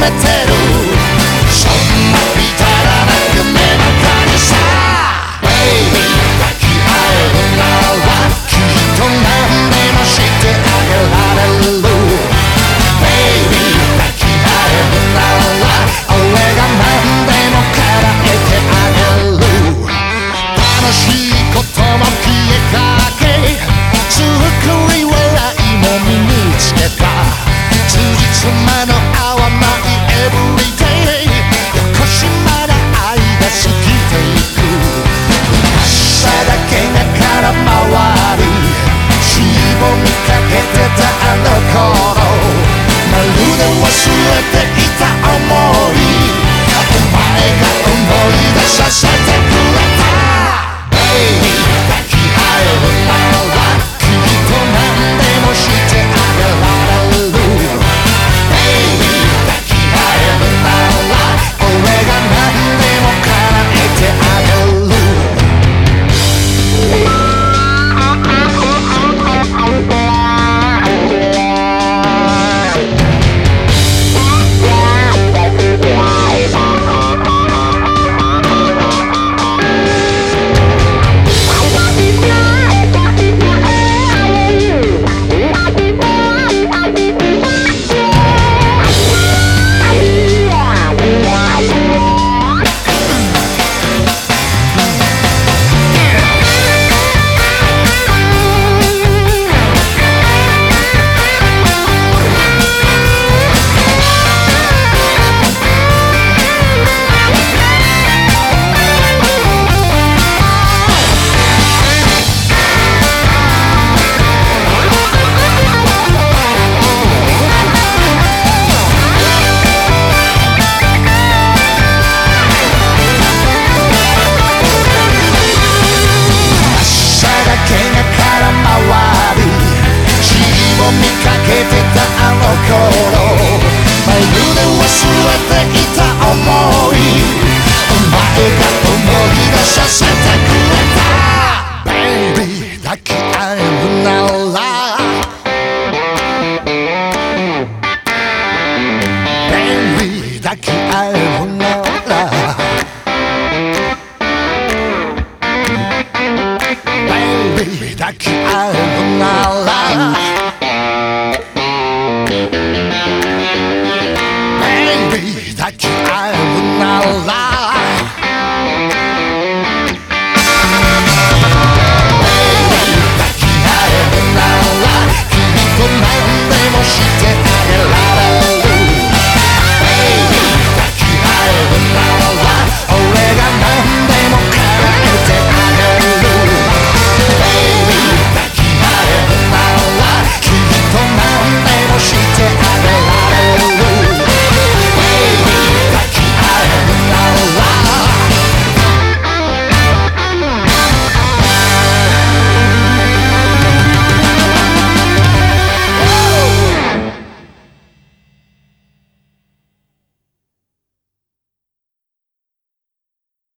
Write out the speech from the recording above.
めてるそんな至らな夢ばかりさ Baby 抱き合えるならきっと何でもしてあげられる Baby 抱き合えるなら俺が何でも叶えてあげる楽しいことも消えかけつくり笑いも身につけた辻褄の合わない Everyday 横島な愛が過ぎていく朝だけが空回りしぼみかけてたあの頃まるで忘れていた想いお前が思い出させてくれた Baby 抱き合えるならきっと何でもしてあげられる Baby 抱き合えるなら俺が何でも叶えてあげる見かけてたあの頃まるで忘れていた想いお前が思い出させてくれた Baby 抱き合えるなら Baby 抱き合えるなら Baby 抱き合えるなら